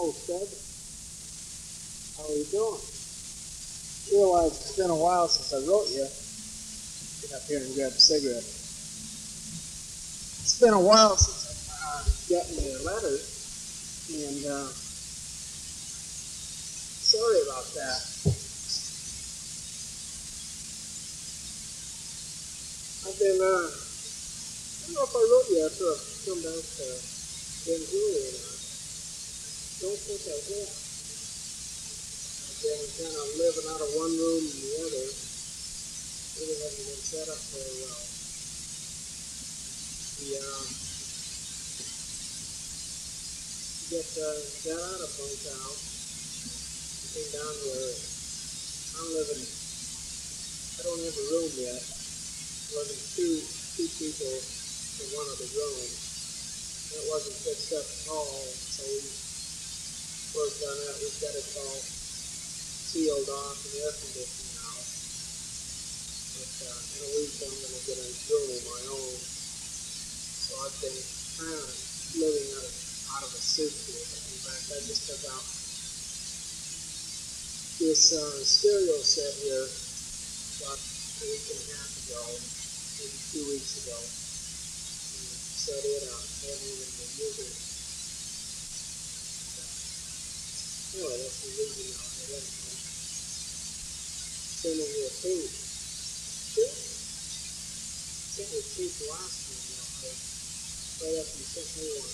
Hello, Stud. How are you doing? Realize it's been a while since I wrote you. Get up here and grab a cigarette. It's been a while since I've gotten your letter, and sorry about that. I've been, I don't know if I wrote you after I've come back to Vancouver or not. Don't think I have. I've been kind of living out of one room and the other. Really haven't been set up very well. Got out of Bunk House, came down where I'm living. I don't have a room yet. Living two people in one of the rooms. It wasn't fixed up at all, so we worked on that. We've got it all sealed off and air conditioned now. But in a week I'm going to get a room of my own. So I've been kind of living out of a suitcase. In fact, I just took out this stereo set here about a week and a half ago, maybe 2 weeks ago, and set it up. I haven't even been using it. Anyway, that's the reason I let it go. Sending you a tape. Sent you a tape last time, right after you sent me one.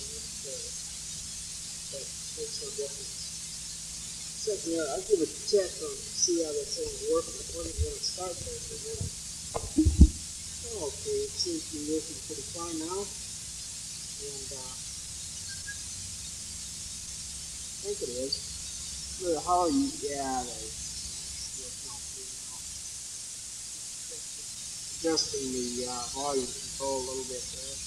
That makes no difference. I'll give it a check on see how that thing's working. I wasn't going to start there for a minute. Okay, it seems to be working pretty fine now. And I think it is. How are you? Yeah, that's working out pretty now. Adjusting the volume control a little bit there.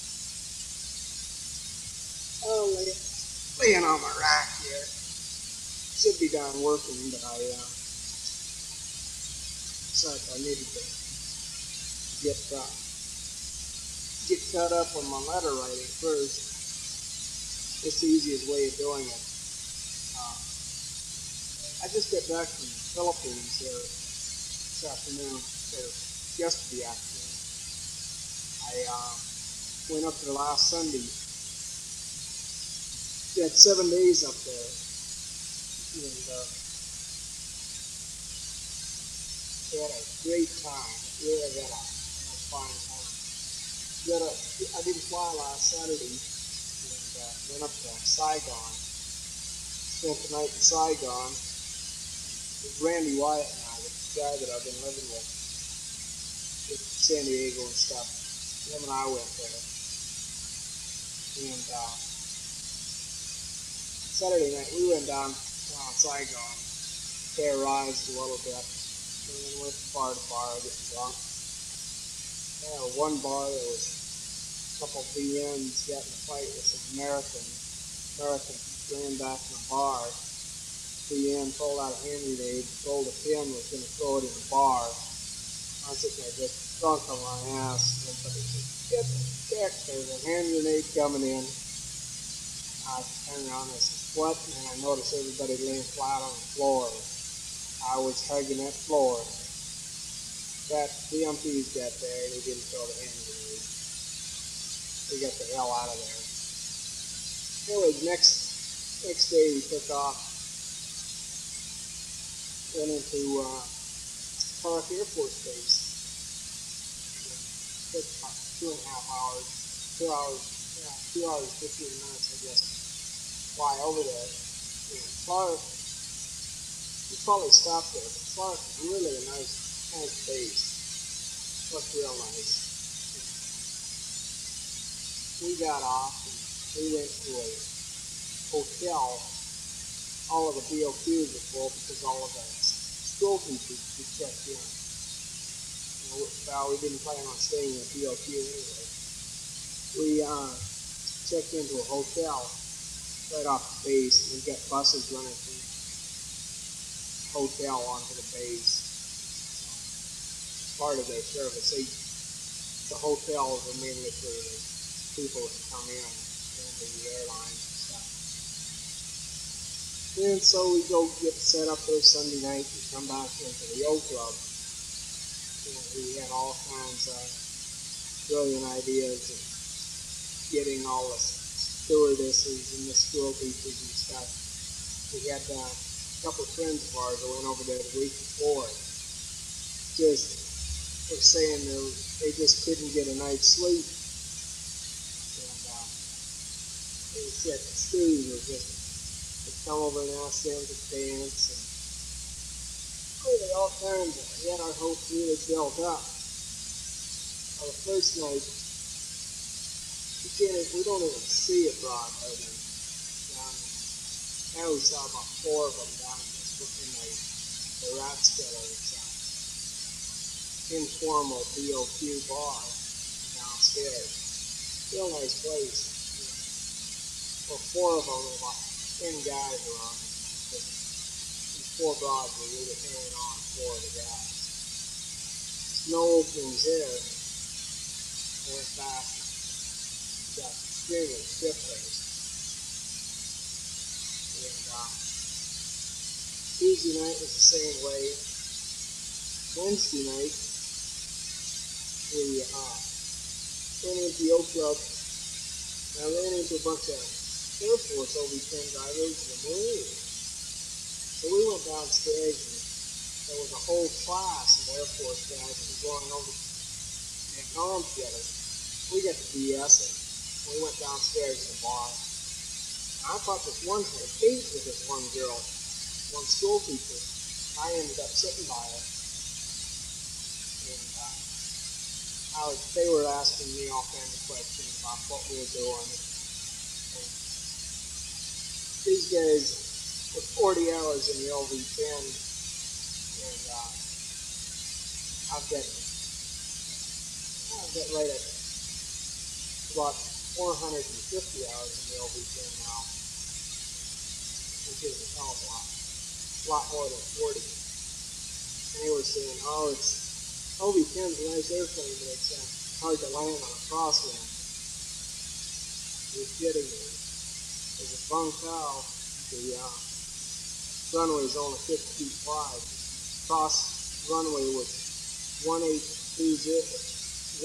Oh, laying on my rack here. Should be done working, but I decided I needed to get caught up on my letter writing first. It's the easiest way of doing it. I just got back from the Philippines this afternoon, or yesterday afternoon. I went up there last Sunday. We had 7 days up there. And we had a great time. Really had a fine time. I didn't fly last Saturday and went up to Saigon. Spent the night in Saigon with Randy Wyatt now, the guy that I've been living with San Diego and stuff. Him and I went there. And Saturday night we went down Saigon, terrorized a little bit, and then went from bar to bar getting drunk. One bar there was a couple of VNs got in a fight with some Americans ran back in the bar. VN pulled out a hand grenade, rolled a pin, was going to throw it in the bar. I was sitting there just drunk on my ass, and everybody said, "Get the check, there's a hand grenade coming in." I turned around and I said, "What?" And I noticed everybody laying flat on the floor. I was hugging that floor. That the MPs got there, they didn't throw the hand grenade. They got the hell out of there. Anyway, next day we took off, went into Park Air Force Base. Took about 2.5 hours, 2 hours, 2 hours, 15 minutes, I guess, fly over there. And Clark, you probably stopped there, but Clark is really a nice base. Looked real nice. We got off and we went to a hotel. All of the BOQs were full because all of the school teachers we checked in. Well, we didn't plan on staying in a BOQ anyway. We checked into a hotel right off the base, and we got buses running from the hotel onto the base. Part of their service. The hotels are mainly for the people that come in and the airlines and stuff. And so we go get set up there Sunday night and come back into the Oak Club. And we had all kinds of brilliant ideas of getting all the stewardesses and the school teachers and stuff. We had a couple of friends of ours that went over there the week before. Just were saying they just couldn't get a night's sleep. And they said the stews were just would come over and ask them to dance and really all kinds of. We had our hopes really built up. The first night, we don't even see a broad hardly down there. I only saw about 4 of them down just in the Rathskeller's informal BOQ bar downstairs. Real nice place. Well, 4 of them, about 10 guys were on it. These 4 broads were really hanging on 4 of the guys. There's no openings there. I went back and got extremely stiff-faced. And Tuesday night was the same way. Wednesday night, we went into the Oak Club, and I ran into a bunch of Air Force OB-10 drivers and the Marines. So we went downstairs, and there was a whole class of Air Force guys that were going over Vietnam together. We got to BSing. We went downstairs in the bar. And I thought this one had a date with this one girl, one school teacher. I ended up sitting by her. And they were asking me all kinds of questions about what we were doing. And these guys were 40 hours in the LV-10, and I've got right at about 450 hours in the LV-10 now, which is a hell of a lot more than 40. And they were saying, oh, LV-10's a nice airplane, but it's hard to land on a crosswind. You're kidding me. There's a Bung Tao, the runway is only 50 feet wide. Cross runway was 1836,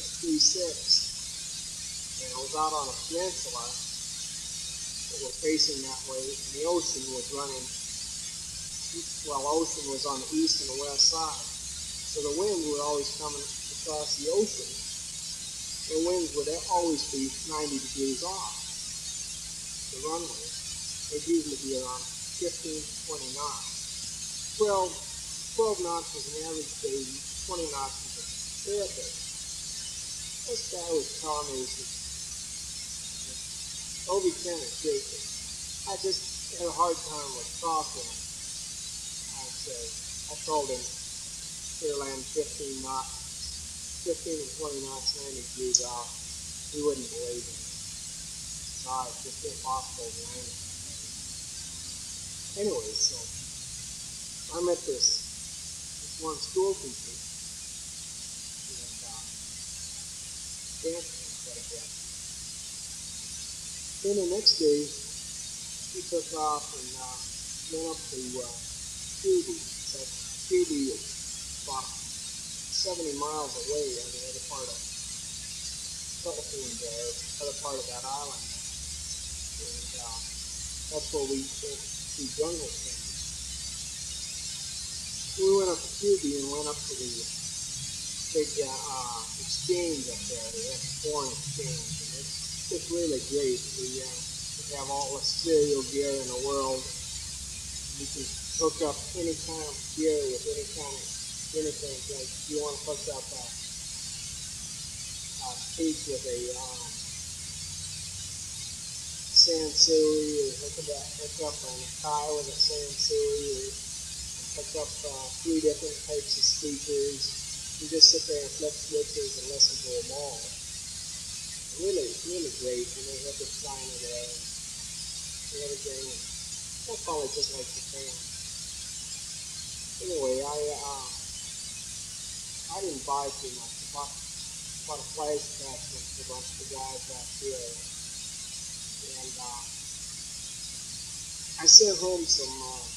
and it was out on a peninsula that was facing that way, and the ocean was running, ocean was on the east and the west side. So the winds were always coming across the ocean. The winds would always be 90 degrees off the runway. They'd usually be around 15, 20 knots. 12 knots was an average baby, 20 knots was a fair baby. This guy was telling me, he said, OB-10 is great, but I just had a hard time with crosswind. I told him, here land 15 knots, 15 and 20 knots, 90 degrees off. He wouldn't believe it. No, it's just impossible to land it. Anyway, so I met this one school teacher, and danced with him quite a bit. Then the next day, he took off and went up to Cuba. Cuba is about 70 miles away on the other part of Philippines there, other part of that island. And that's where we went to jungle camp. We went up to Cuba and went up to the big exchange up there. They have a foreign exchange, and it's really great. We have all the stereo gear in the world. You can hook up any kind of gear with any kind of anything. Like if you want to hook up a piece with a Sansui, or hook up an Akai with a Sansui, or hook up 3 different types of speakers. You just sit there and flip switches and listen to them all. Really, really great. And they have the China there and everything. That's probably just like Japan. Anyway, I didn't buy too much. I bought a flash attachment for a bunch of the guys back here. And I sent home some,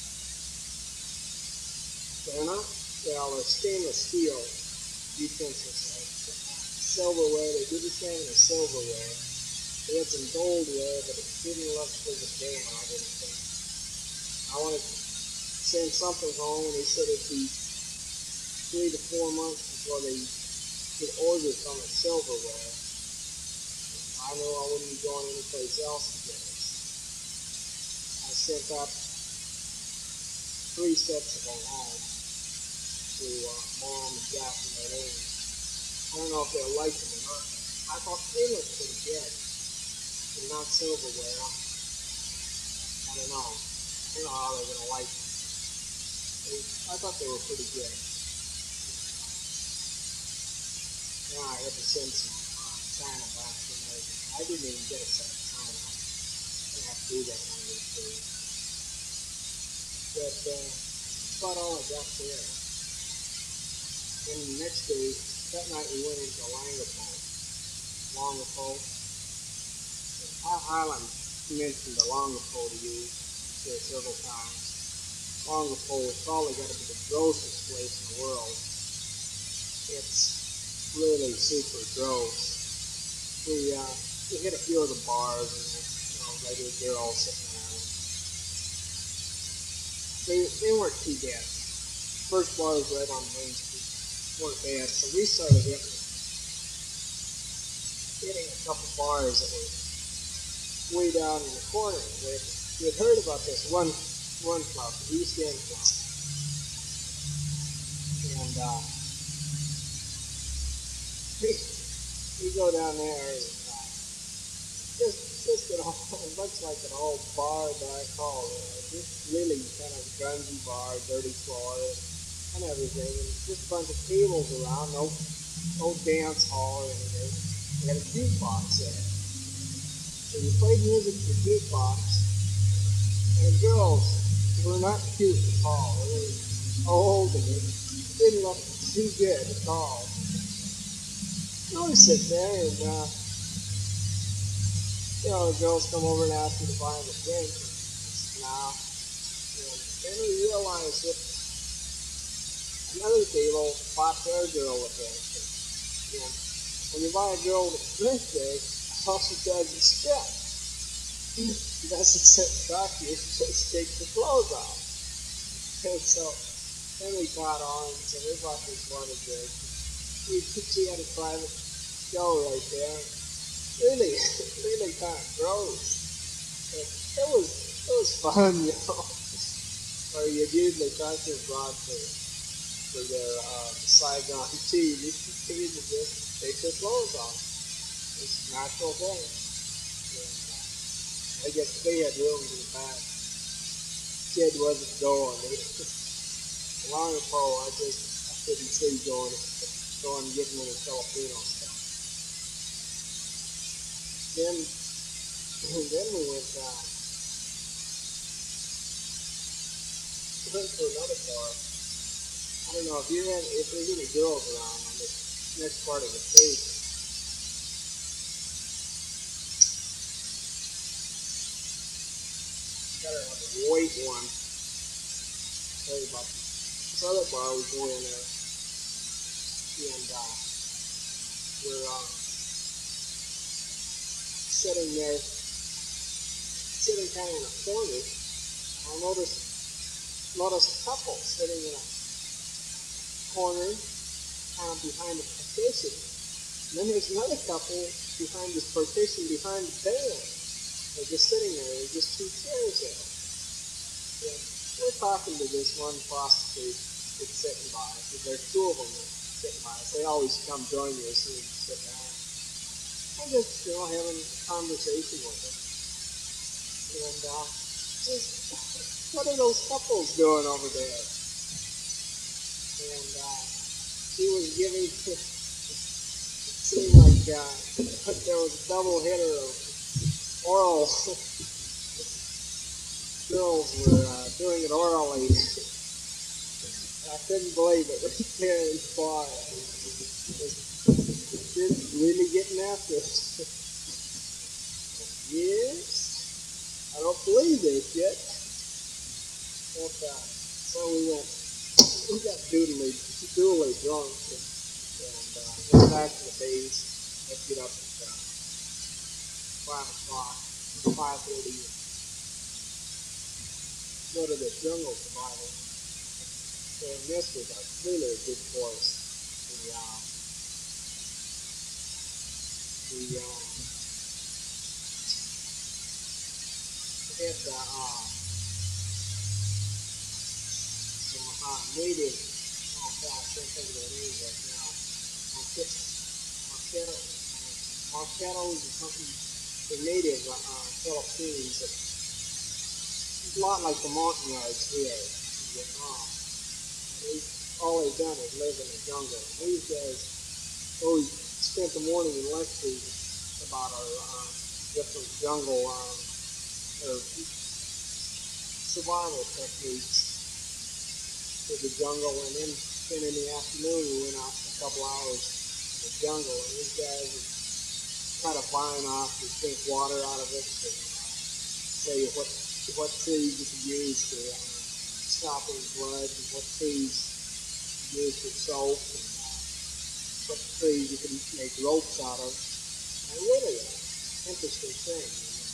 they're not, well, they're stainless steel utensils, like silverware. They did the same as silverware. They had some goldware, but it didn't look as a damn, I didn't think. I wanted to send something home, and they said it'd be 3 to 4 months before they could order from a silverware. I knew I wouldn't be going anyplace else to get it. I sent out 3 sets of them home to Mom and Jack and their names. I don't know if they'll like them or not. I thought they looked pretty good. They're not silverware. I don't know. I don't know how they're going to like them. I thought they were pretty good. Now I had to send some China back to America. I didn't even get a set of China. I have to do that one of these days. But that's about all I got there. Then the next day, that night we went into Longapole. Highland mentioned the Longapole to you there several times. Longapole is probably got to be the grossest place in the world. It's really super gross. We hit a few of the bars and regular girls sitting around. They weren't too bad. First bar was right on Main Street. Weren't bad. So we started hitting a couple bars that were way down in the corner. We had heard about this one club, the East End Club. And we go down there and just an old, looks like an old bar back hall. Just really kind of grungy bar, dirty floor and everything. And just a bunch of tables around, no dance hall or anything. We had a jukebox there. So we played music to the jukebox, and the girls were not cute at all. They were old and they didn't look too good at all. So we sit there and, the girls come over and ask me to buy them a drink. Now, and then we realized that another table bought their girl a drink. And when you buy a girl a drink there, all she does is strip. She doesn't sit and talk to you, she just takes her clothes off. And so then we caught on, so we bought this one a drink. She had a private show right there. Really kind of gross. But it was fun, Or you usually talk to abroad for their Saigon tea. You just take their clothes off. It's a natural thing. And, I guess they had rooms in the back. Kid wasn't going. Longapole, I couldn't see going and getting any Filipino stuff. Then we went to another bar. I don't know if there's any girls around on this next part of the station. Gotta have a white one. Tell you about this other bar we go in there, and we're sitting kind of in a corner. I noticed a couple sitting in a corner, kind of behind the partition. And then there's another couple behind this partition, behind the band. They're just sitting there. There's just 2 chairs there. And we're talking to this one prostitute that's sitting by us. There's 2 of them sitting by us. They always come join you as soon as you sit down. I'm just, having a conversation with them. And what are those couples doing over there? And she was giving, it seemed like there was a double hitter of oral. Girls were doing it orally. I couldn't believe it right there in the bar. Kids really getting after it. Yes. I don't believe this yet. So we got doodly drunk and went back to the base. Let's get up at 5 o'clock, 5:30, go to the jungle survival. So this was really a good course. The had some native, oh God, I can't think of their name right now. Marquetos or something. The native Philippines. It's a lot like the Montagnards here in Vietnam. All they've done is live in the jungle. These guys always spent the morning in lecturing about our different jungle or survival techniques for the jungle, and then in the afternoon we went out for a couple hours in the jungle, and these guys would kind of buying off to drink water out of it, and tell you what trees you can use for stopping blood, and what trees you use for soap, and what trees you can make ropes out of. And really interesting thing.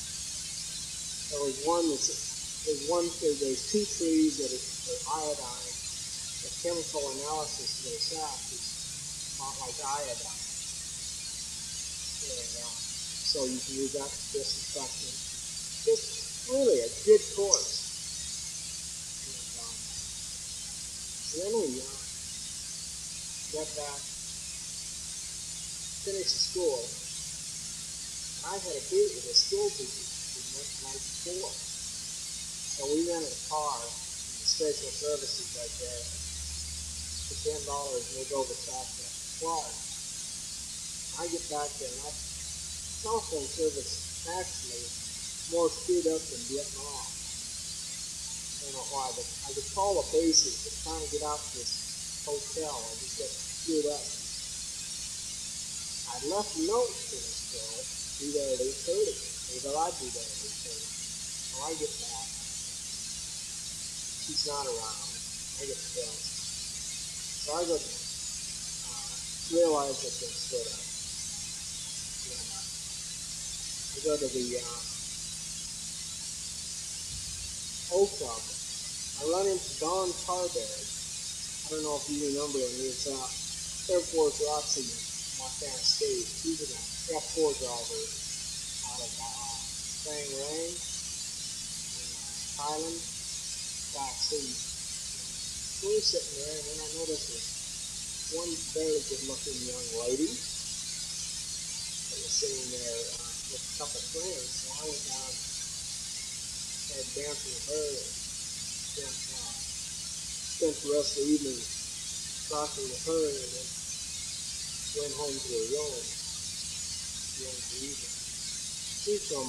There's two trees that are iodine. The chemical analysis of their sap is not like iodine. And so you can use that for disinfectant. It's really a good course. And, so then we got back, finished the school. I had a date with a school teacher the night before. So we rented a car in the special services right there for $10. We'll go over south to Florida. I get back there, and telephone service actually more screwed up than Vietnam. I don't know why, but I could call the bases, but trying to get out to this hotel, I just got screwed up. I left notes for this girl, be there at 8:30. Maybe I'd be there at 8:30. Well, I get back. She's not around. I get pissed. So I go realize I've been stood up. I go to the O Club. I run into Don Tarberg. I don't know if you remember him. He's Air Force Roxy, Montana State. He's an F4 driver out of Fang Rang in Thailand, backseat. So we're sitting there, and then I noticed this one very good-looking young lady that was sitting there with a couple of friends. So I went down, had dancing with her, and spent the rest of the evening talking with her, and then went home to her room at the end of the evening. She's from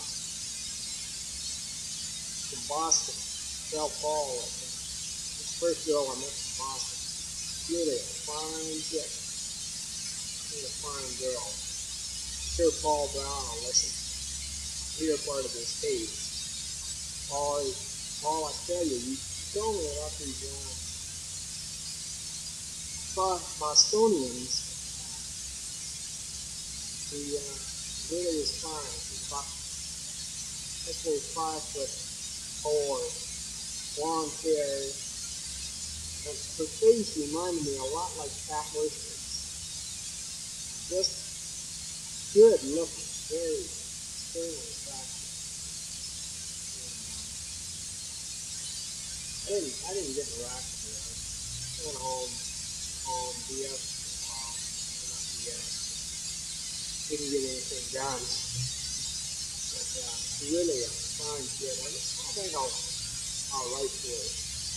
Boston, Belle Paul. It's the first girl I met from Boston. Really a fine chick. She's a fine girl. Sure, Paul Brown will listen to your part of this tape. Paul, I tell you, you told me about these Bostonians. He really was fine. He's about, let's say, 5'4", blonde hair. And her face reminded me a lot like Pat Worson's. Just good looking, very extremely attractive. I didn't get in a rack with her. I went home, BS, not BS. Didn't get anything done. But really a fine kid. I think I'll write to her.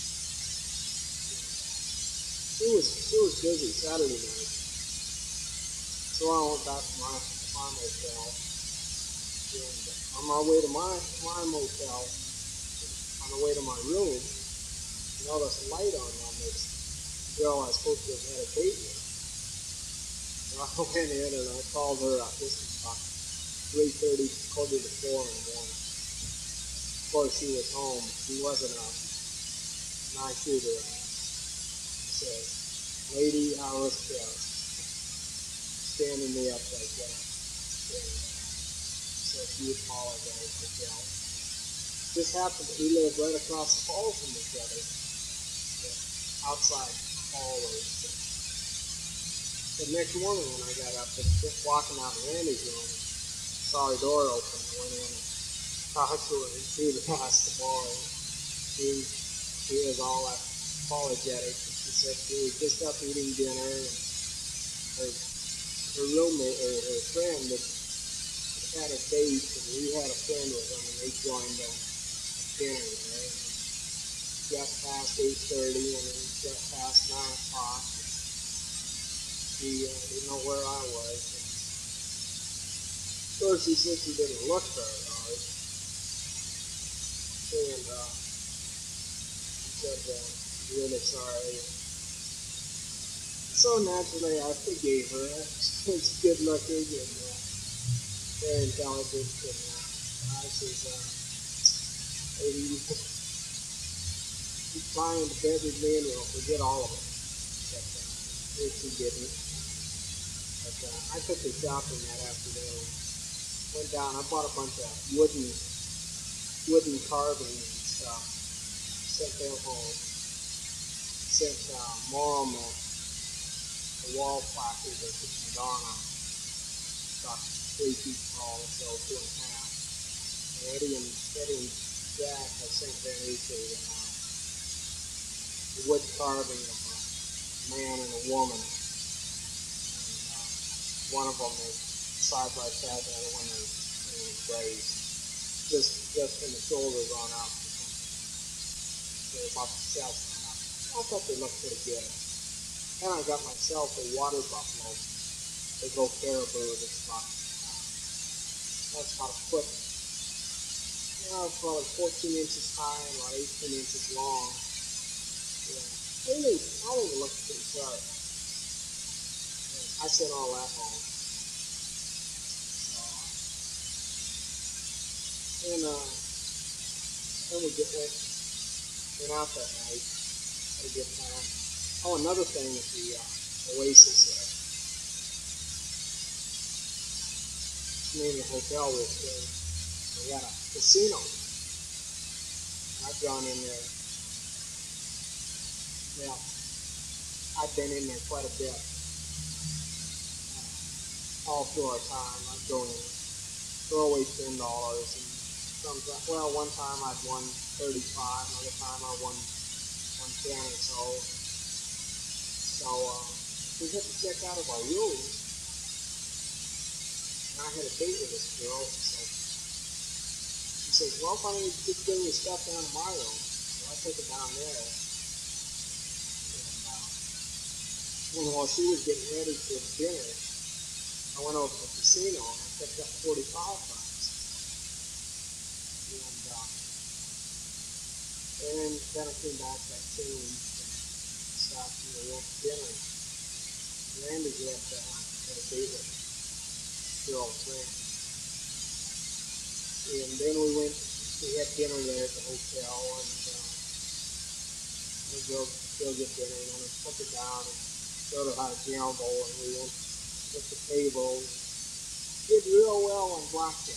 She was busy Saturday night. So I went back to my motel. And on my way to my motel, on the way to my room, I noticed a light on this girl I was supposed to have had a date with. So I went in and I called her up. This was about 3:30, quarter to 4 in the morning. Of course, she was home. She wasn't up. and I shoot her ass. Says, Lady Alice Krause, standing me up like that. And so she apologized for Cal. Just happened that we lived right across the hall from each other. Outside hallways. The next morning when I got up, just walking out of Randy's room, saw her door open. I went in and talked to her, and she passed the ball. She was all apologetic. She said she was just up eating dinner, and her roommate or her friend had a date, and we had a friend with them, and they joined dinner there. And got past 8:30, and then got past 9 o'clock. She didn't know where I was. And of course, she said she didn't look very hard. And I said, I'm really sorry. So naturally, I forgave her. She's good looking and very intelligent. And I said, lady, she's trying to beverage me and we'll forget all of it. But she didn't. But I took her shopping that afternoon. Went down. I bought a bunch of wooden carving and stuff. Sent them home. Sent Mom a wall placard that put Madonna about 3 feet tall, so 2.5. And Eddie and Jack have sent them each a wood carving of a man and a woman. And one of them is side by side, the other one is raised. Just from the shoulders on up. They're about the chest on up. I thought they looked pretty good. And I got myself a water buffalo. They go caribou. That's about a foot. It's probably 14 inches high and about 18 inches long. Yeah. I think it looks pretty sharp. I sent all that home. And then we went out that night. Had a good time. Oh, another thing at the Oasis there. The name of the hotel was we had a casino. I've gone in there. Well, I've been in there quite a bit. All through our time, I'd go in, throw away $10, and one time I'd won 35, another time I won 110 or so. So we had to check out of our room. And I had a date with this girl. So she says, well, why don't you just bring your stuff down to my room? So I took it down there. And while she was getting ready for dinner, I went over to the casino and I picked up 45 bucks. And then I came back that same stuff and we went to dinner. Randy had a date with girl friend. And then we had dinner there at the hotel and we go get dinner and then we took her down and showed her how to gamble and we went with the table. Did real well on blackjack.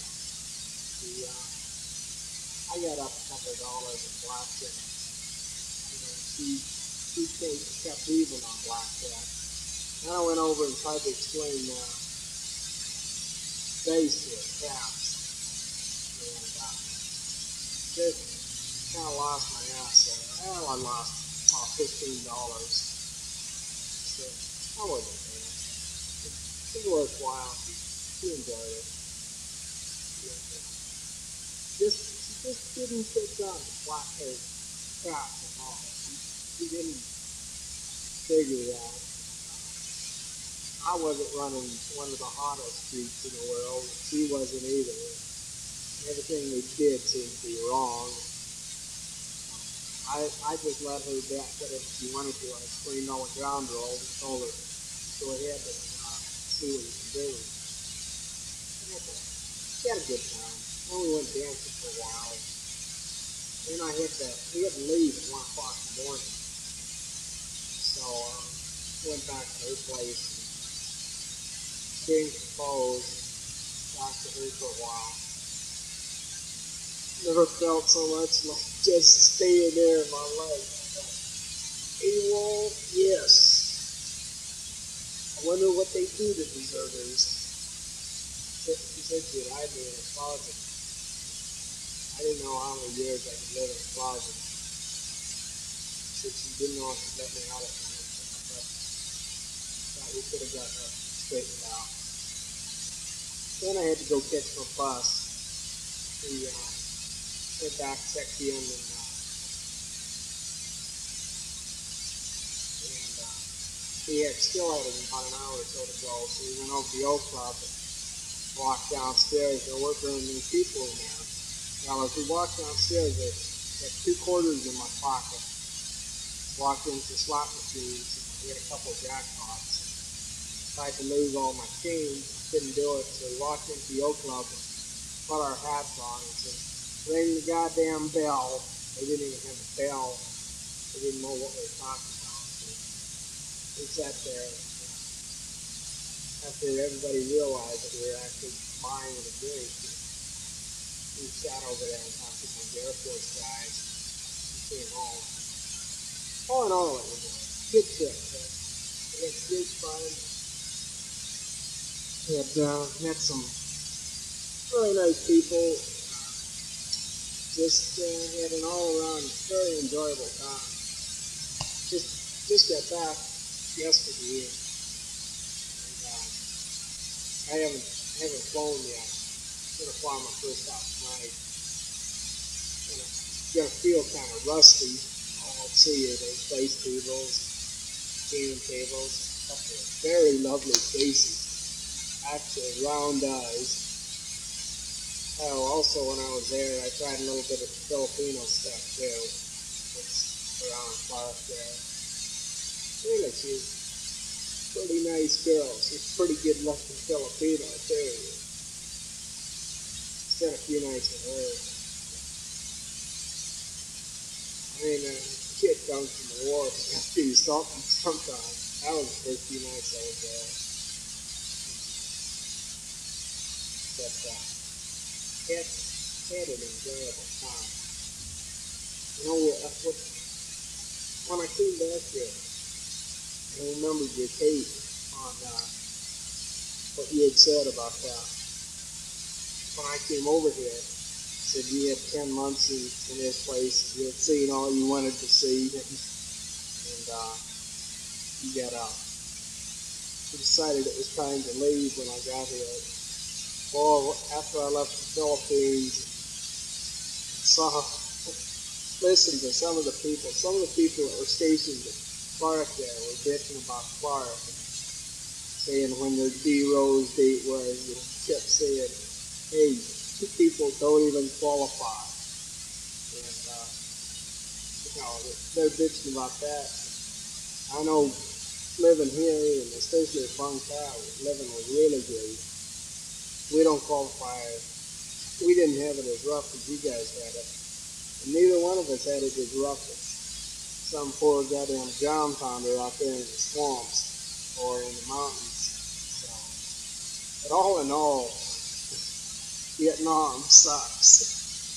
I got up a couple of dollars in blackjack. She kept leaving on blackjack. Then I went over and tried to explain base to her, caps. And just kind of lost my ass there. Well, I lost about $15. So I wasn't there. It was worthwhile. She enjoyed it. She just didn't sit down to black her caps at all. She didn't figure that. I wasn't running one of the hottest streets in the world. She wasn't either. Everything we did seemed to be wrong. I just let her bet that if she wanted to, I screamed all the ground rules and told her, go ahead and see what you can do. She had a good time. And we went dancing for a while. Then we had to leave at 1 o'clock in the morning. So went back to her place and changed the clothes and talked to her for a while. Never felt so much like just staying there in my life. AWOL, yes. I wonder what they do to deserters. She said she'd hide me in a closet. I didn't know how many years I could live in a closet. She didn't know if she'd let me out at night. But thought we could have gotten that straightened out. Then I had to go catch my bus. We went back, checked in, and we still had about an hour or so to go. So we went over to the Oak Club and walked downstairs. There weren't very many people in there. Now, as we walked downstairs, I had 2 quarters in my pocket. Walked into slot machines, and we had a couple of jackpots. Tried to lose all my change, couldn't do it, so we walked into the Oak Club and put our hats on and said, ring the goddamn bell. They didn't even have a bell. They didn't know what we were talking about. So we sat there, after everybody realized that we were actually buying a drink. We sat over there and talked to the Air Force guys and came home. All in all, it was a good trip. We had good fun. We had met some really nice people. Just had an all-around very enjoyable time. Just got back yesterday, and I haven't flown yet. I'm gonna fly my first out tonight. Gonna feel kind of rusty. I'll see you. There's place tables, gaming tables, a couple of very lovely faces, actually round eyes. Oh, also when I was there, I tried a little bit of Filipino stuff too. It's around the park there. Really, she's a pretty nice girl. She's pretty good looking Filipino too. Said a few nights with her. I mean, kid comes from the war, so you have to do something sometimes. That was the first few nights I was there. But had an enjoyable time. You know, when I came back here, I remembered your take on what you had said about that. When I came over here, said you had 10 months in this place, you had seen all you wanted to see, and you got you decided it was time to leave when I got here. Well, after I left the Philippines, listened to some of the people that were stationed at Clark there were bitching about Clark, saying when their D-Rose date was, and kept saying, hey, people don't even qualify. And, they're bitching about that. I know living here, and especially at Bangka, living was really great. We don't qualify. We didn't have it as rough as you guys had it. And neither one of us had it as rough as some poor goddamn ground pounder out there in the swamps or in the mountains. So, but all in all, Vietnam sucks.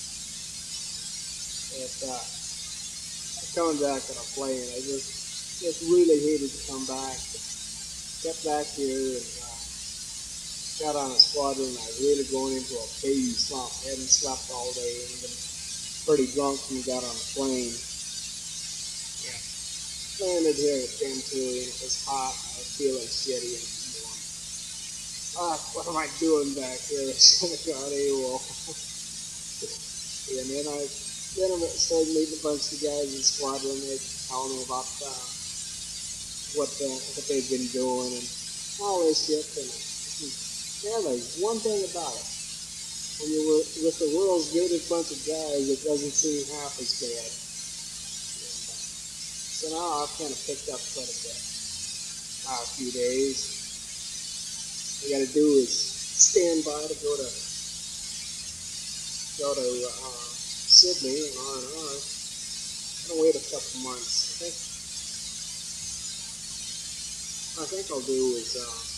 But coming back on a plane, I just really hated to come back. Got back here and got on a squadron. I was really going into a baby slump. I hadn't slept all day and been pretty drunk when we got on the plane. Yeah. Landed here at Bantui and it was hot and I was feeling shitty and what am I doing back here? I should have gone AWOL. And then I started meeting a bunch of guys in the squadron. They were telling me about what they've been doing and all this shit. And there's one thing about it. When you're with the world's greatest bunch of guys, it doesn't seem half as bad. And, so now I've kind of picked up quite a bit. A few days. All I got to do is stand by to go to Sydney and R&R. I'm gonna wait a couple months. I think I'll do is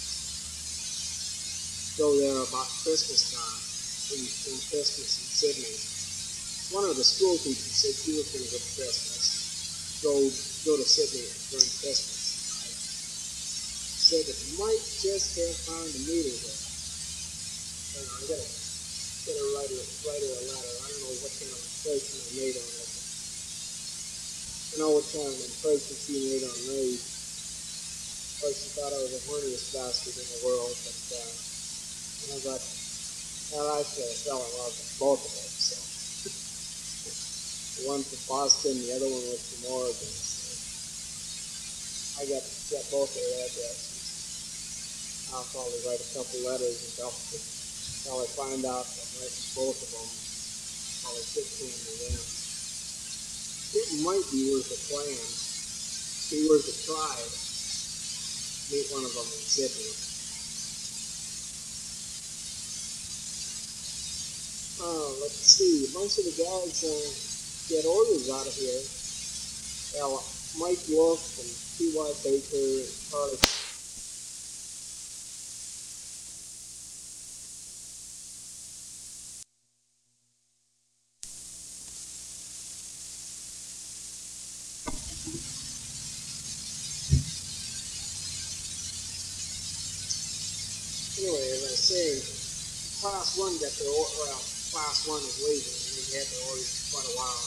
go there about Christmas time, in Christmas in Sydney. One of the school teachers said she was going to go to Christmas, go to Sydney during Christmas. I said it might just have time to meet her there. I gotta write her a letter. I don't know what kind of impression I made on her. I know what kind of impression she made on me. She thought I was the horniest bastard in the world, but I got, well, actually I fell in love with both of them, so. One from Boston, the other one was from Oregon, so I got both their addresses. I'll probably write a couple letters until I find out that I'm writing both of them. Probably 15 of them. It might be worth a plan, be worth a try. Meet one of them in Sydney. Let's see. Most of the guys get orders out of here. Well, Mike Wolf and T.Y. Baker and Charlie. Anyway, as I say, Class 1 got their order. Well, Class 1 is leaving, and they had their orders for quite a while.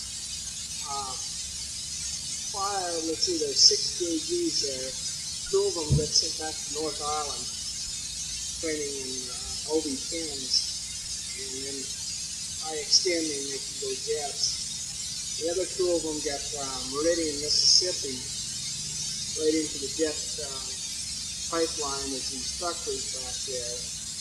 Let's see, there's 6 JGs there. 2 of them got sent back to North Island, training in OB-10s, and then by extending, they can go jets. The other 2 of them got Meridian, Mississippi, right into the jet pipeline as instructors back there.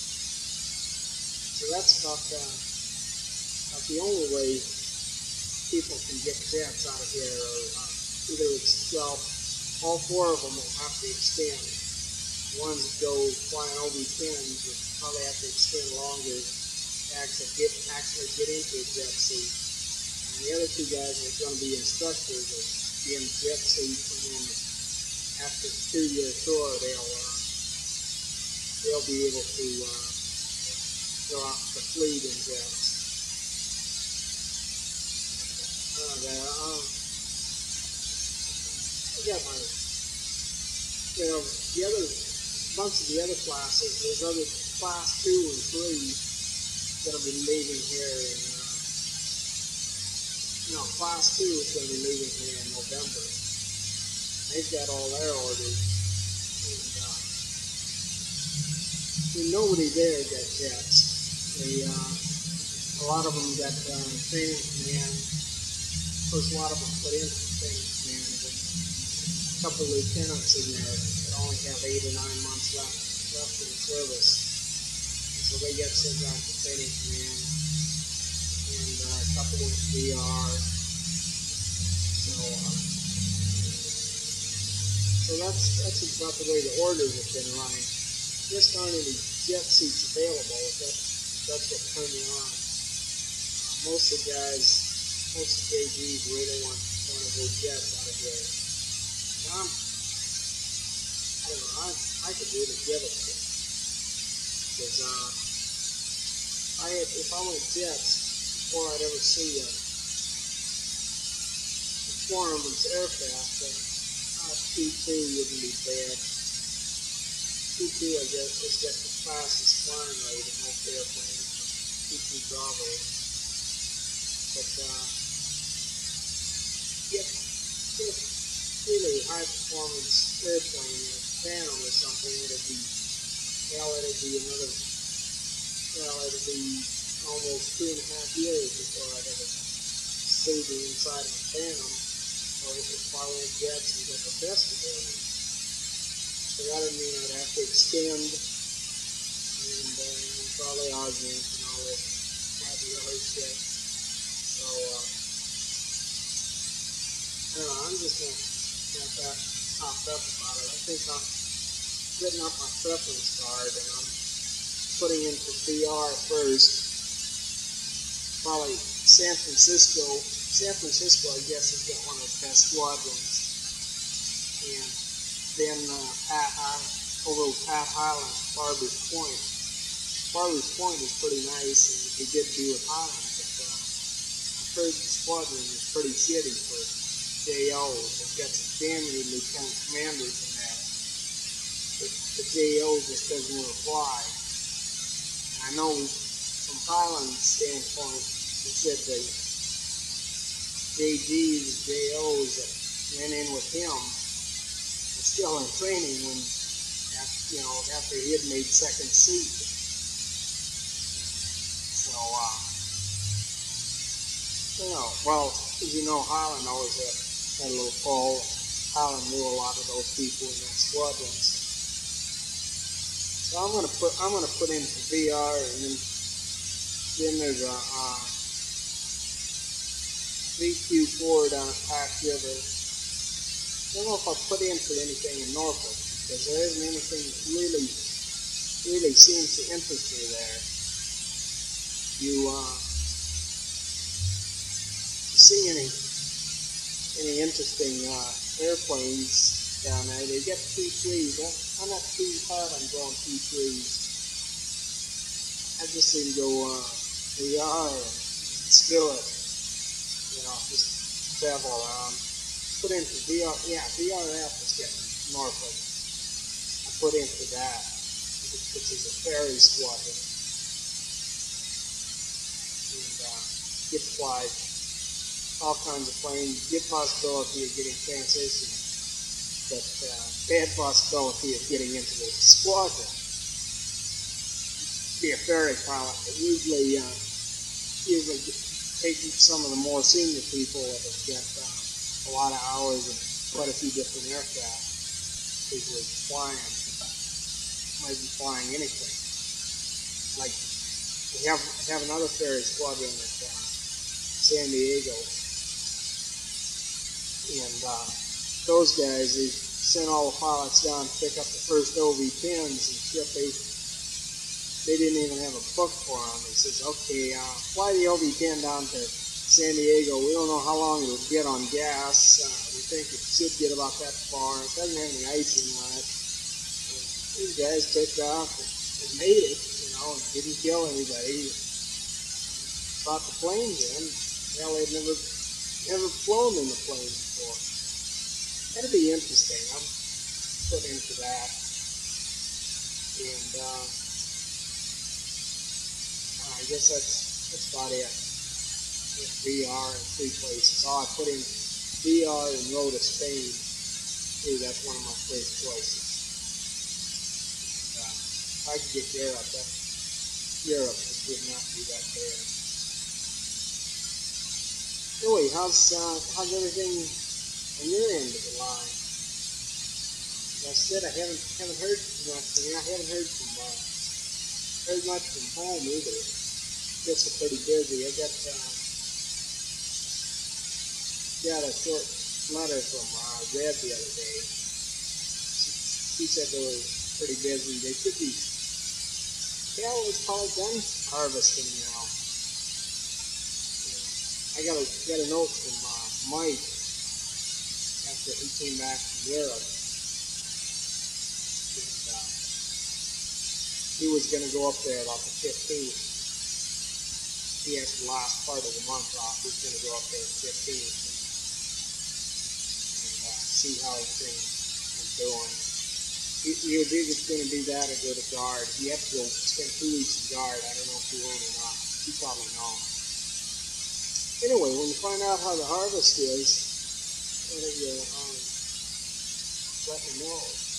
So that's about the only way people can get jets out of here. Either it's, well, all 4 of them will have to extend. The ones that go flying OB-10s will probably have to extend longer to actually get into a jet seat. And the other 2 guys are going to be instructors will be in jet seats, and then after the 2-year tour, they'll be able to go off the fleet in jets. I got my, the other bunch of the other classes. There's other Class 2 and 3 going to be leaving here in. Class 2 is going to be leaving here in November. They've got all their orders. And nobody there got jets. A lot of them got training command. Of course, a lot of them put in for training command. A couple of lieutenants in there that only have 8 or 9 months left in service. So they get sent out to training command. And a couple with VR. So that's about the way the orders have been running. Just aren't any jet seats available. That's what turned me on. Most of the guys, most of the JGs really want to go jets out of here. I don't know. I could really give it to them. Because if I went jets before I'd ever see a performance aircraft, P2 wouldn't be bad. P2, I guess, has got the fastest flying rate in most airplanes. P2 Bravo. But if really high performance airplane, like Phantom or something, it'd be almost 2.5 years before I'd ever see the inside of a Phantom. Or if I went jets and get the best of them. So that would mean I'd have to extend and probably augment and all this happy other shit. So, I don't know, I'm just not that hopped up about it. I think I'm written up my preference card and I'm putting in for VR first. Probably San Francisco, I guess, has got one of the best squadrons. And then over with Pat Highland, Barber's Point. Barber's Point is pretty nice, and it'd be good to be with Highland, but I've heard the squadron is pretty shitty for JO. They've got some damn good lieutenant commanders in there. The JO just doesn't want to fly. And I know from Highland's standpoint, he said the JGs, the JOs that went in with him were still in training when, after he had made second seat. So, well, as you know, Highland always had a little pull. Highland knew a lot of those people in that squadron. So I'm gonna put in for VR, and then there's a VQ4 down at Pack River. I don't know if I'll put in for anything in Norfolk, because there isn't anything that really seems to interest me there. You see any interesting airplanes down there? They get P3s. I'm not too hard on going P3s. I just seem to go VR and Skillet, just travel around. Put in for VR. Yeah, VRF is getting Norfolk. I put in for that, which is a ferry squadron. And get to fly all kinds of planes. Good possibility of getting transition, but bad possibility of getting into the squadron. Be a ferry pilot, but usually taking some of the more senior people that have got a lot of hours and quite a few different aircraft. People might be flying anything. Like we have another ferry squadron at San Diego, and those guys, they sent all the pilots down to pick up the first OV-10s, and shit, they didn't even have a book for them. They says, okay, fly the OV-10 down to San Diego. We don't know how long it'll get on gas. We think it should get about that far. It doesn't have any icing on it. And these guys took off and made it, and didn't kill anybody. Brought the planes in. Hell, they'd never flown in the plane before. That'd be interesting. I'm putting into that. And I guess that's about it. With VR in 3 places. I put in VR and Rota, Spain. Hey, that's one of my favorite choices. If I could get Europe, Europe would not be that bad. Anyway, how's everything on your end of the line? As I said, I haven't heard much from you. I haven't heard much from home either. Guess I'm pretty busy. I got a short letter from Red the other day. She said they were pretty busy. They should be. It's probably done harvesting now. I got a note from Mike after he came back from Europe. And, he was going to go up there about the 15th. He has the last part of the month off. He's going to go up there the 15th and see how everything is doing. He was either going to do that or go to guard. He had to go spend 2 weeks in guard. I don't know if he went or not. He probably know. Anyway, when you find out how the harvest is, why don't you let me know.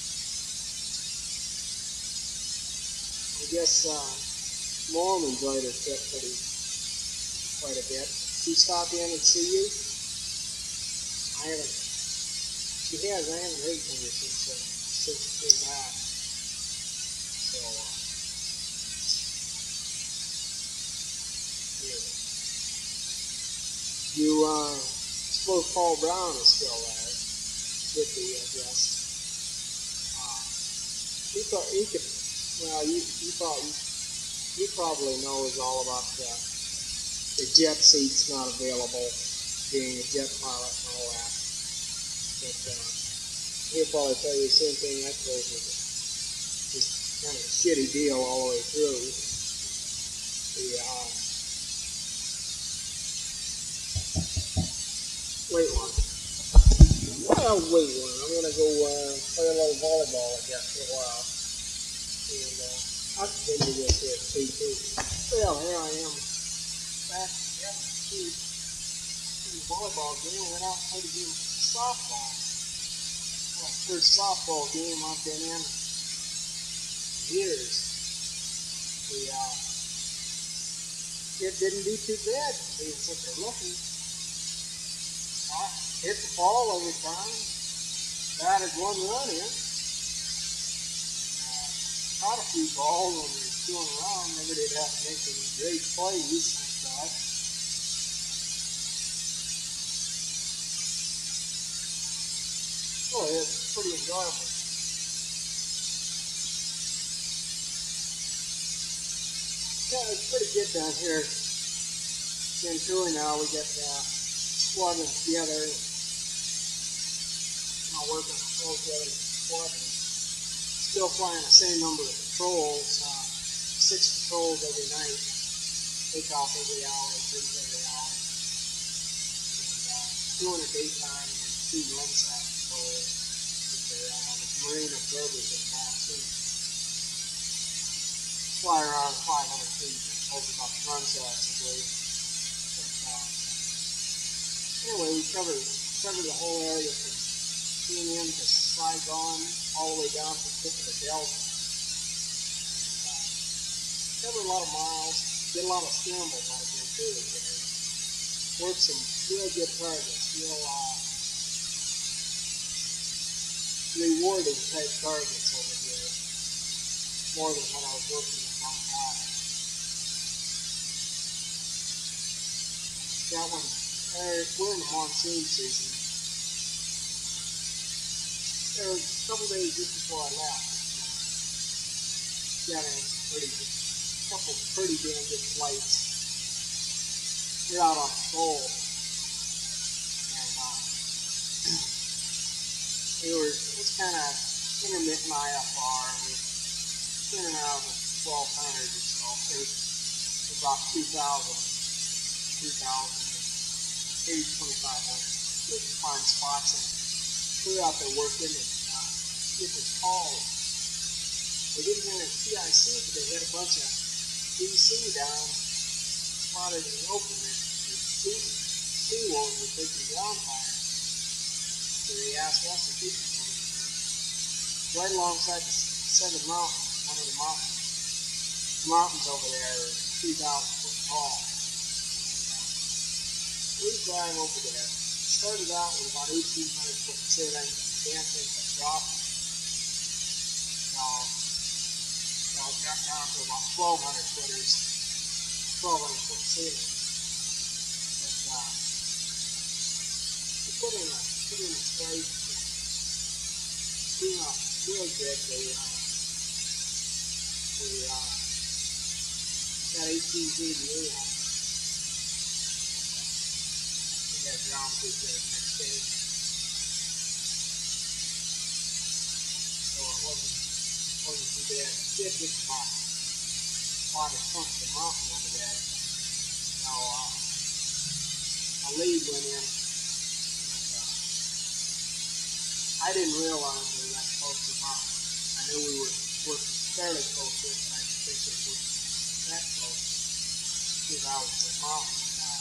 I guess Mom enjoyed her trip quite a bit. She stopped in and see you? She has. I haven't heard from her since she came back. So, you suppose Paul Brown is still there? Should be, I guess. He probably knows all about the jet seat's not available, being a jet pilot and all that. But he'll probably tell you the same thing I told you. Just kind of a shitty deal all the way through. Wait one. Well, wait one. I'm going to go play a little volleyball, I guess, for a while. And I'll continue this here at 2-2. Well, here I am back in the volleyball game. I went out and played a game of softball. Well, first softball game I've been in years. The kid didn't do too bad being such a rookie. I hit the ball every time, batted one run in, caught a few balls when we were going around. Never did have to make any great plays, thank God. Oh, it's pretty enjoyable. Yeah, it's pretty good down here. In Tui now, we get squadron together, working all together squadron. Still flying the same number of patrols, 6 patrols every night, take off every hour, break every hour, and 2 in the daytime and then 2 RUNSAT patrols with the Marine observers at Massey. Fly around 500 feet, over about the RUNSATs, I believe. Anyway, we covered the whole area from Tinian to Saigon, all the way down to the tip of the Delta. Covered a lot of miles, did a lot of scrambles out there too. Worked some real good targets, real rewarding type targets over here, more than when I was working in Montana. That one, we're in the monsoon season. There was a couple days just before I left. Got in a couple pretty damn good flights. We're out on patrol. And it was kind of intermittent IFR. We were in and out of 1,200 or so. It was about 2,000, maybe 2,500. We could find spots in it. We were out there working and different calls. They didn't have a TIC, but they had a bunch of DC down, spotted in the open. C1 was taking ground fire. So they asked us if we could come. Right alongside the 7 Mountains, one of the mountains over there are 2,000 foot tall. We flying over there. Started out with about 1,800 foot ceiling, dancing and dropping. Now it got down to about 1,200 footers, 1,200 foot ceiling. But we put in a strike, doing real good. We got 18 KVA on it. We got ground crew there the next day. So it wasn't too bad. It did just about the front of the mountain over there. Now, a lead went in, and I didn't realize we were that close to the mountain. I knew we were fairly close to it, but I didn't think we were that close. Because I was at the mountain.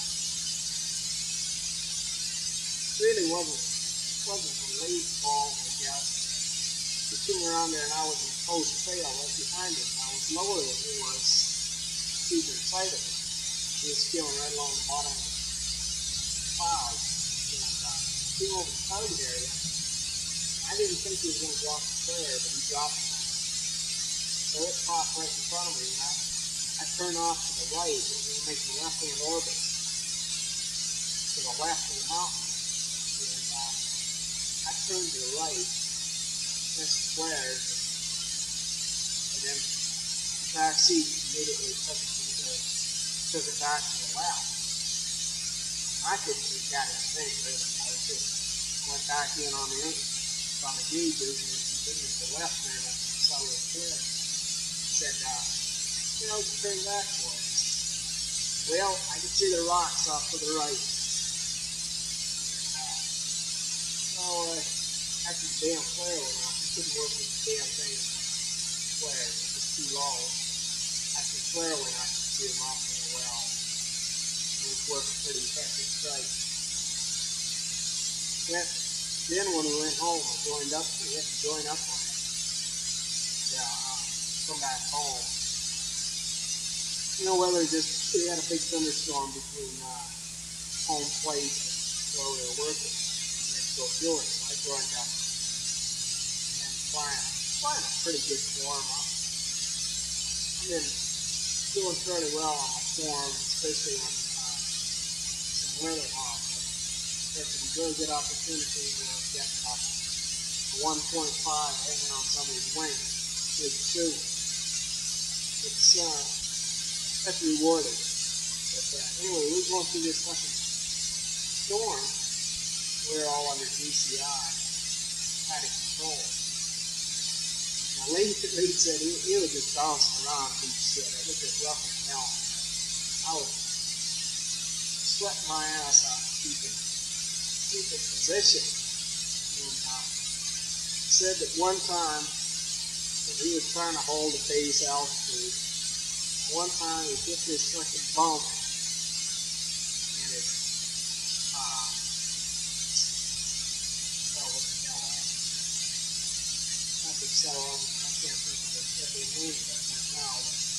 Really wasn't the lead fault, I guess. He came around there and I was in post trail right behind him. I was lower than he was, either side of him. He was feeling right along the bottom of the cloud. And came over the target area. I didn't think he was going to drop the flare, but he dropped it. So it popped right in front of me. And I turned off to the right. It was going to make the left-hand orbit to the left of the mountain. I turned to the right, missed the flares, and then the back seat immediately took it back to the left. I couldn't see that thing really. I was just went back in on the gauges and continued to the left there and I saw it clear. Said, just turn back for it. Well, I could see the rocks off to the right. After the damn flare went off, you couldn't work with the damn thing. Flare, it was too low. After the flare went off, you could see them off there well. It was working pretty effective strike. Then when we went home, we had to join up on it. Come back home. Whether we had a big thunderstorm between home plate and where we were working. And then go do it. So I joined up and flying a pretty good form. I've been doing fairly well on my form, especially on some weather off. There's some really good opportunity to get about 1.5 hanging on somebody's wing. That's rewarding. But anyway, we're going through this fucking storm. We're all under DCI, had it controlled. Now, Lee said he was just bouncing around each shit. It was just rough as hell. I was sweating my ass out to keep it position. And said that one time when he was trying to hold the base altitude, one time he hit this fucking bump and it I can't think of the name of it now.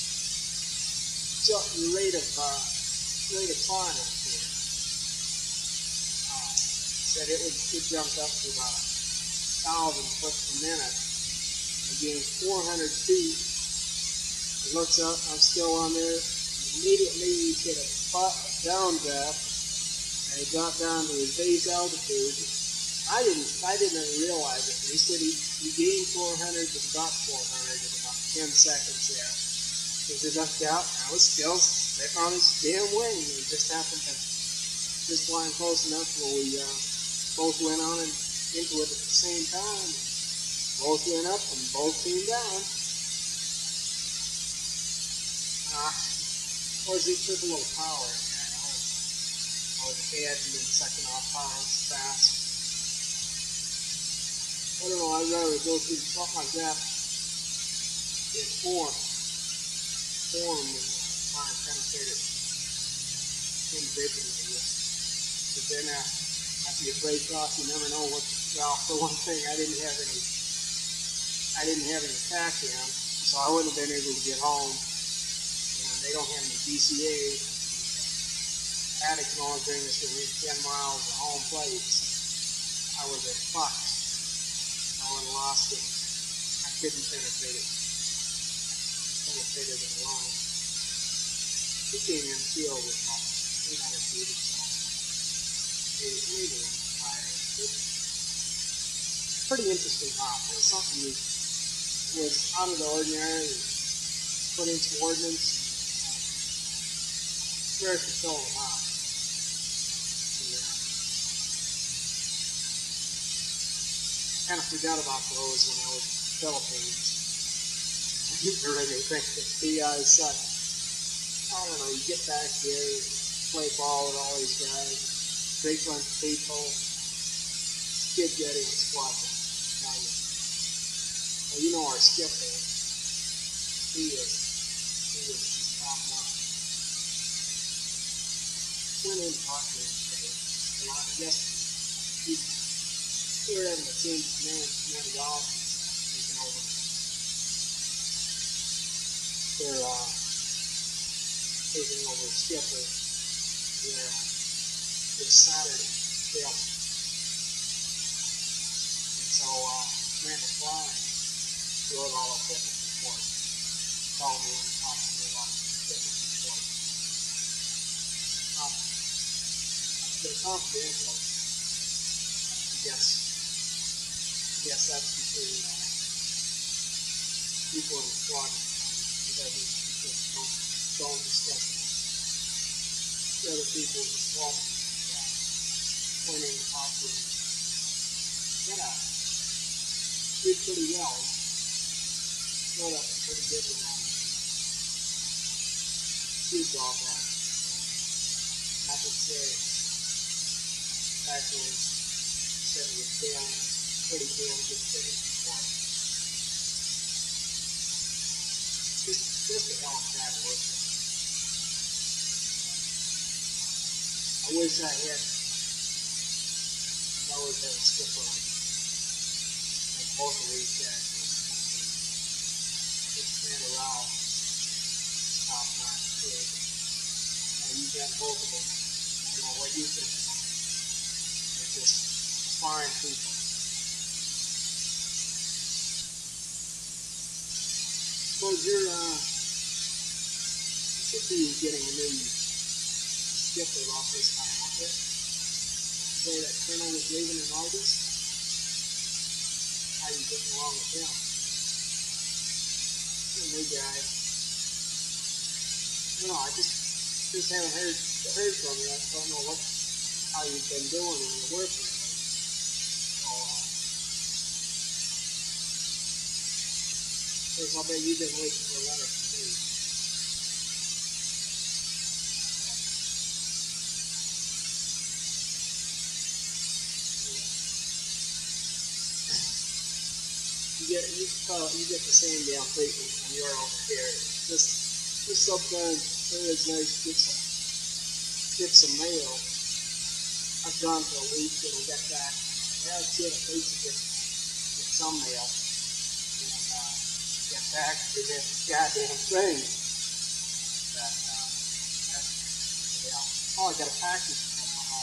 So the rate of climb up here. Said it jumped up to about 1,000 foot per minute. It gained 400 feet. He looks up, I'm still on there. Immediately he hit a downdraft and he dropped down to his base altitude. I didn't realize it. He said he gained 400 and dropped 400 in about 10 seconds there. He said, looked out, I was still sitting on his damn wing. It just happened to just flying close enough where we both went on and into it at the same time. Both went up and both came down. Of course, it took a little power in there. The head had been sucking off power fast. I don't know, I'd rather go through something like that in form than try and penetrate it individually. But then after you break off, you never know what. Well, for one thing, I didn't have any TACAN, so I wouldn't have been able to get home. And they don't have any DCA. Attic can only bring us within 10 miles of home plate. I was at fucked. I would have lost it. I couldn't penetrate it. Penetrated it alone. He came in the field with about 800 feet or so. Maybe higher. Pretty interesting hop. It was something that was out of the ordinary. Put into ordnance. Very controlled hop. Kind of forgot about those when I was in the Philippines. I really think that PI is such. I don't know, you get back here, you play ball with all these guys, big bunch of people, skid jetting and squadron. Well, you know our skipper, he is just top notch. Went in and talked to him today. A lot of yesterday. We were having a change of command office taking over. They're taking over skipper this Saturday. And so ran the flying, wrote all the fitness reports. Called me and talked to me about the fitness reports. They're confidential. I guess that's between people in the squadron. Don't discuss it. The other people in the squadron. went in the talked to him. Yeah, did pretty well. Showed up pretty good with that. Huge drawback. Nothing serious. Actually, said he was feeling pretty damn good fitness for it. Just a hell of a guy to work with. I wish I always had a skipper like both of these guys. Just ran around top notch kid. You got both of them. I don't know what you think. They're just fine people. Suppose you should be getting a new skipper off this time, won't you? Say that Colonel was leaving in August. How you getting along with him? He's a new guy. No, I just haven't heard from you. I don't know how you've been doing in your work lately. So, I'll bet you've been waiting for a letter from me. You get the same damn treatment when you're over here. Just sometimes it's nice to get some mail. I've gone for a week and we got back. Yeah, it's good at least to get some mail and get back to this goddamn thing. But yeah. Oh, I got a package from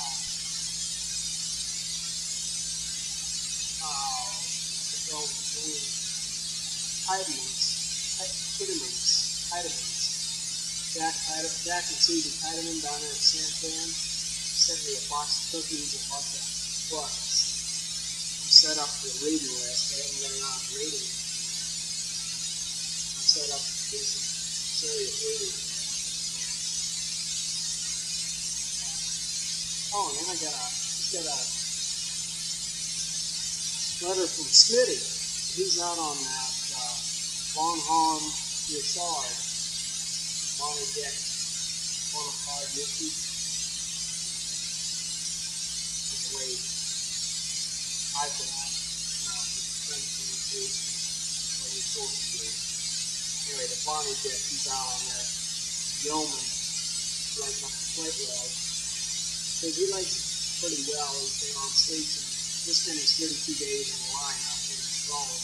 Vitamins. Jack and Susie Tiedemann down there at San Fran sent me a box of cookies and a bunch of books. I'm set up for a reading list. I haven't got around to reading. I'm set up to do some serious reading. Oh, and then I got a letter from Smitty. He's out on that Bonham Richard, Bonnie Deck, Bonaparte Whiskey. The way I've been on now, friends from the group, what he's supposed to do. Anyway, the Bonnie Deck, he's out on there, yeoman, right up the plate well. Because he likes it pretty well. He's been on station. Just finished 32 days in the line out here in Scotland.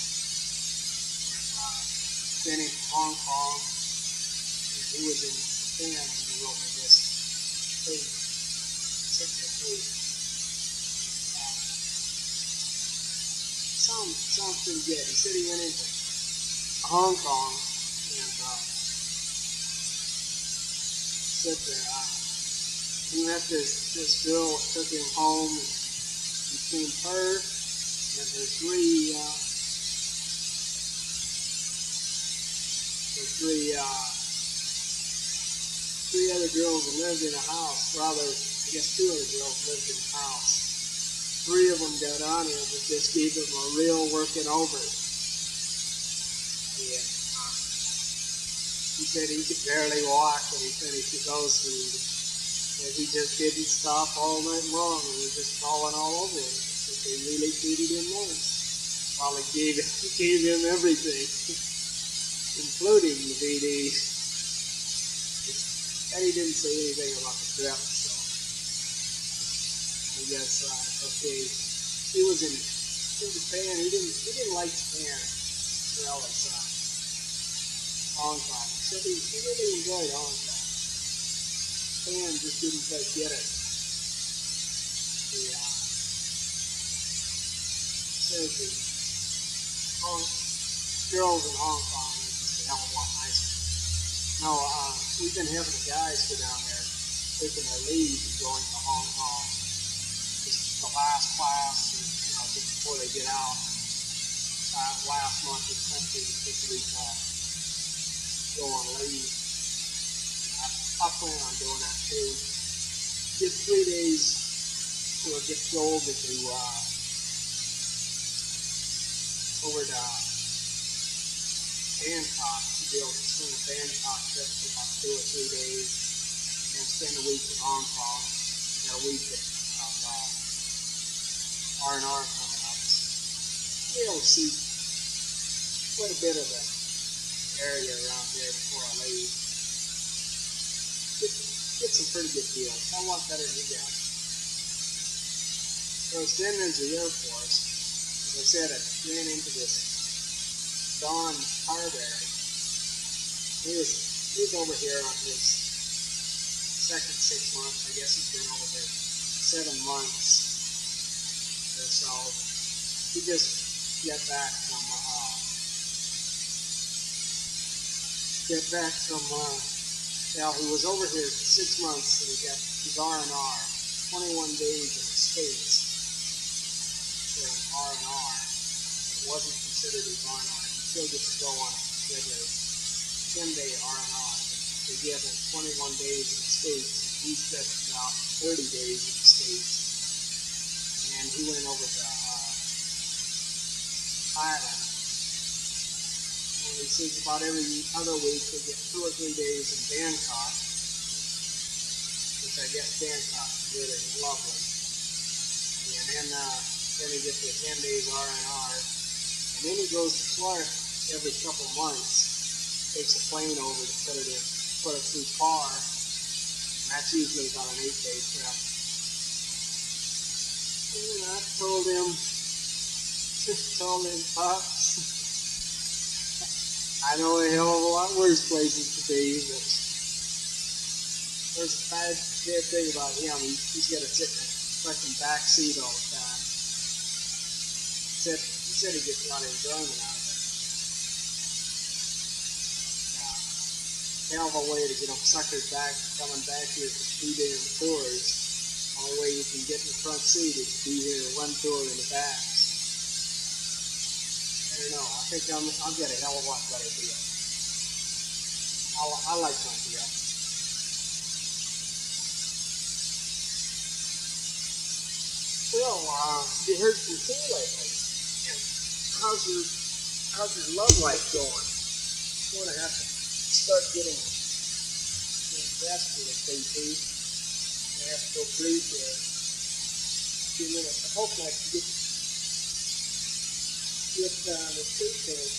Then in Hong Kong, he was in Japan when he wrote me this thing. Sent me a page. Sounds pretty good. He said he went into Hong Kong and said that he met this girl that took him home. Between her and her three other girls that lived in a house. Rather, I guess 2 other girls lived in a house. 3 of them got on him and just gave him a real working over. And he said he could barely walk when he finished his those food. And he just didn't stop all night long. He was just crawling all over him. They really treated him nice. While he gave him everything, including the VDs. And he didn't say anything about the trip, so I guess okay. He was in Japan. He didn't like Japan as well as Hong Kong. He said he really enjoyed Hong Kong. Japan just didn't quite get it. Says the girls in Hong Kong are just a hell of a lot nicer. No, we've been having the guys go down there, taking their leave and going to Hong Kong. Just the last class, just before they get out. Last month in the country, to take a week off, go on leave. I plan on doing that too. Get 3 days we'll get to go over to Bangkok to be able to swing a Bangkok trip for about 2 or 3 days, and spend a week in Hong Kong, and a week of R&R coming up. So be able to see quite a bit of the area around here before I leave. Get some pretty good deals. A lot better than you got. So then there's the Air Force. As I said, I ran into this Don Carberry. He was over here on his second 6 months. I guess he's been over here 7 months or so. He just got back from he was over here 6 months, and he got his R&R, 21 days in the States for an R&R. It wasn't considered his R&R. He still gets to go on a regular 10-day R&R. They give him 21 days in the States, and he stretched out 30 days in the States. And he went over to Thailand. And he says about every other week they get 2 or 3 days in Bangkok, which I guess Bangkok is really lovely. And then he gets the 10 days R&R. And then he goes to Clark every couple months, takes a plane over to put it through PAR, and that's usually about an 8-day trip. And I told him, Pops, I know a hell of a lot worse places to be, but there's a bad thing about him. He's got to sit in a fucking back seat all the time. He said he gets a lot of enjoyment out of it. Hell of a way to get them suckers back, coming back here for 2 damn tours. Only way you can get in the front seat is to be here 1 tour in the back. I don't know. I think I'll get a hell of a lot better deal. I like my deal. Well, have you heard from T lately? And how's your love life going? You're going to have to start getting desperate with KT. I have to go breathe here. A few minutes. I hope I can get the treatment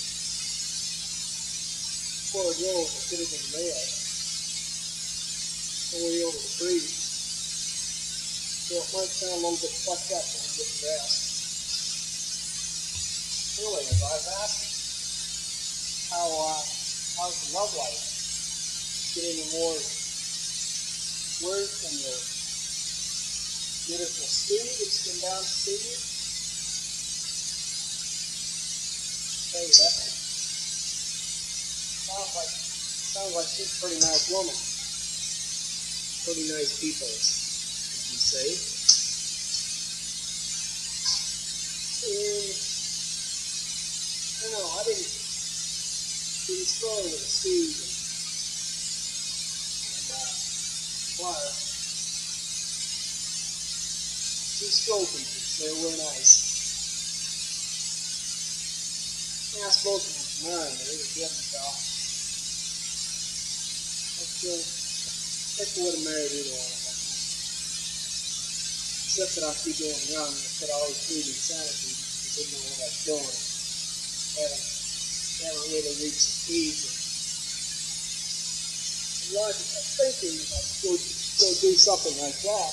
before I go and put it in the mail. So we're able to breathe. So it might sound a little bit fucked up when I'm getting rest. Really, as I've asked how's the love life? Get any more word from your beautiful Steve that's been down to see you? Hey, that sounds like she's a pretty nice woman. Pretty nice people, would you say? And I don't know, I didn't scroll with Steve and Clark. Two scroll people, they're real nice. Yeah, I suppose it was mine, but it was different, though. I would have married either one of them. Except that I keep being young, I could always plead insanity because I didn't know what I was doing. Haven't really reached the age of logical thinking if I could go do something like that.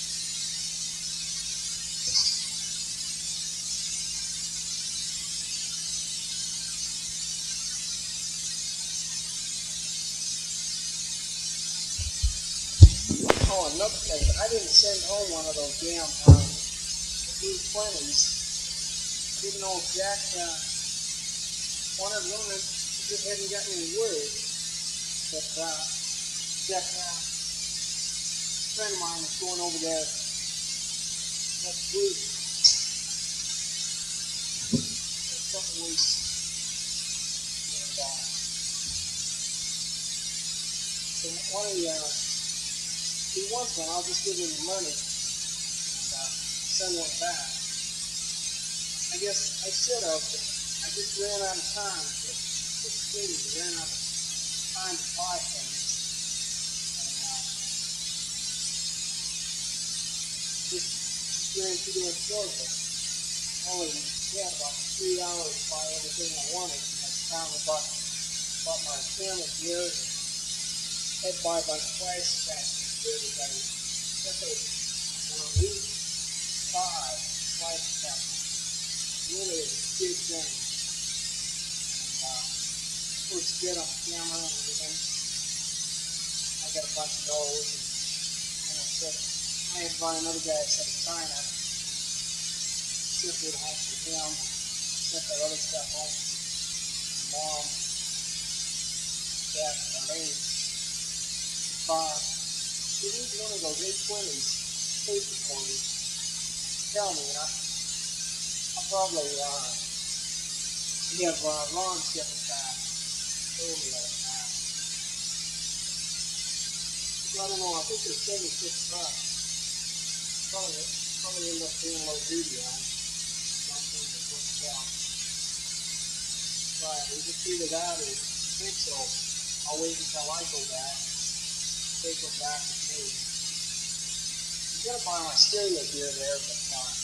Oh, another thing, I didn't send home one of those damn blue 20s. I didn't know if Jack wanted one. I just hadn't gotten any word. But Jack, a friend of mine is going over there next week. In a couple weeks. And so why don't he wants one, I'll just give him the money. And send one back. I guess I should have, but I just ran out of time to ran out of time to buy things. And just ran too damn short, but only had about 3 hours to buy everything I wanted. And I finally bought my camera gear and had to buy a bunch of flash packs for everybody. That's on week 5 flash packs. Really a big thing. And looks good on camera and everything. I got a bunch of those. And I had to buy another guy that said China. Shipped it home for him. Sent that other stuff home to Mom, Dad, and Marlene. You need one of those 820s tape recorders. Tell me, I'll probably have Ron ship it back early like that. I don't know, I think they're $76. Probably end up being a little greedy on something that works out. But we just either that or think so. I'll wait until I go back. They go back with me. I'm gonna buy my stereo gear there, but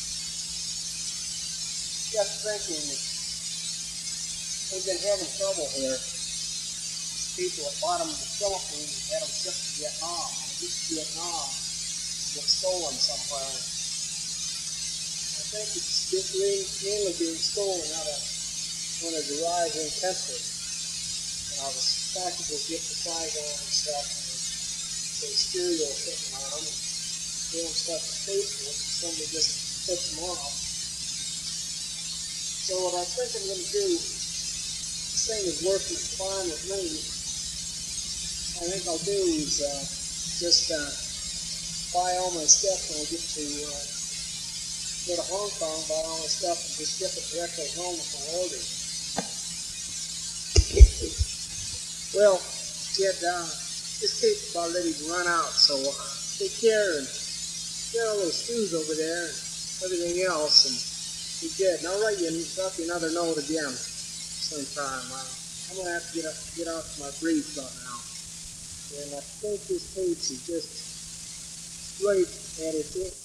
just thinking that they've been having trouble here. People at bottom of the Philippines had them shipped to Vietnam. And each Vietnam get stolen somewhere. I think it's mainly being stolen out of one of the rising countries. The packages get to Saigon and stuff, and there's stereo sitting on them, and doing stuff to Facebook, and somebody just puts them off. So what I think I'm going to do, this thing is working fine with me. I think I'll do is just buy all my stuff when I get to go to Hong Kong, buy all my stuff and just ship it directly home with my order. Well, Jed, this tape's about ready to run out, so take care and get all those screws over there and everything else, and be good. And I'll drop you another note again sometime. I'm going to have to get off my brief about now. And I think this tape is just right at its